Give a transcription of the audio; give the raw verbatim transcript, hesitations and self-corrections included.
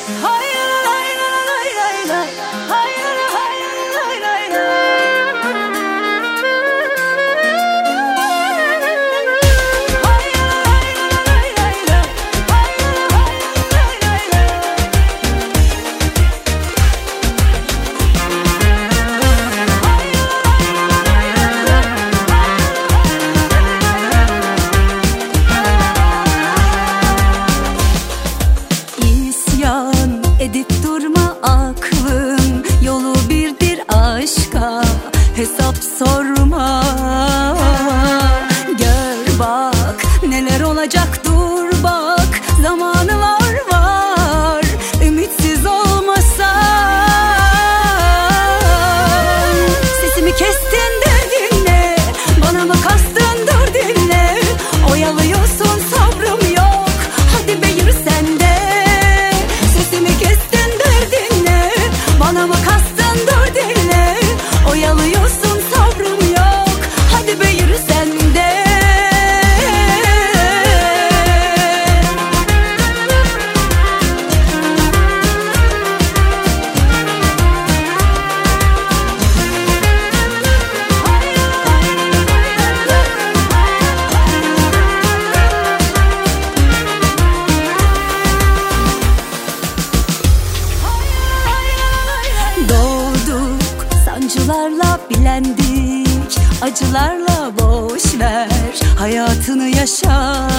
Edip durma aklım, yolu birdir aşka, hesap sorma. Gör bak neler olacak, dur bak zamanı var var, ümitsiz olmasan. Sesimi kestin de dinle, bana mı kastın dur dinle. Oyalıyorsun sabrım yok, hadi be yürü sen de. Bana mı kastın dur dinle, oyalıyorsun sabrım yok, hadi be yürü sen de. Doğduk, sancılarla bilendik, acılarla boş ver, hayatını yaşa.